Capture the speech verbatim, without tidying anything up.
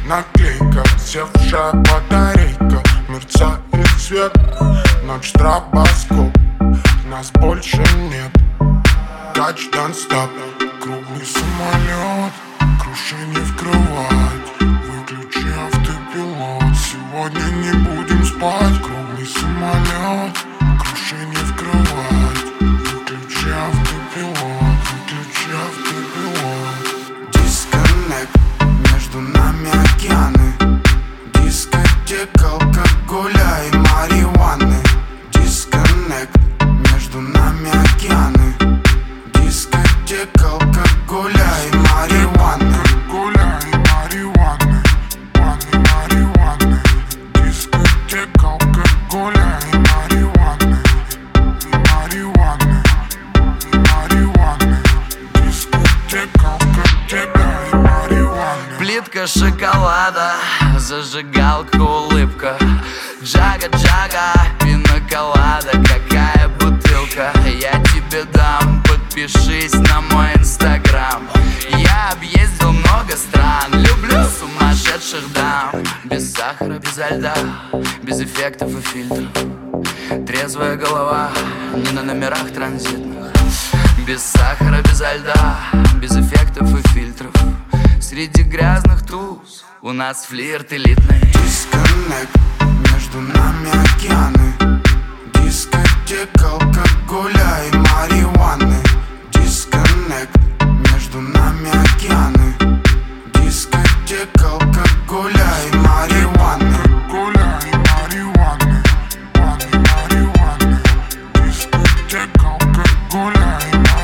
наклейка, севшая батарейка, мерцает свет, ночь стробоскоп, нас больше нет. Touch don't stop, круглый самолет, крушение в кровать, выключи автопилот, сегодня не будем спать. Круглый самолет, крушение в кровать, выключи автопилот, выключи автопилот. Дисконнект, между нами океаны, дискотека алкоголя и марихуаны. Дисконнект, между нами океаны, дискотека алкоголя и марихуаны. Алкоголя и марихуаны, ванны марихуаны, дискотека алкоголя и марихуаны, и марихуаны, и марихуаны, дискотека алкоголя и марихуаны. Плитка шоколада, зажигалка, улыбка, джага-джага, пина-колада, какая бутылка. Я тебе дам, подпишись на мой инстаграм. Я объездил много стран, люблю сумасшедших дам. Без сахара, безо льда, без эффектов и фильтров, трезвая голова, не на номерах транзитных. Без сахара, безо льда, без эффектов и фильтров, среди грязных туз у нас флирт элитный. Дисконнект, между нами океаны, дискотека алкоголя и марихуаны. Дисконнект, между нами океаны, дискотека алкоголя и марихуаны. Алкоголя и марихуаны, ванны марихуаны, дискотека алкоголя и марихуаны.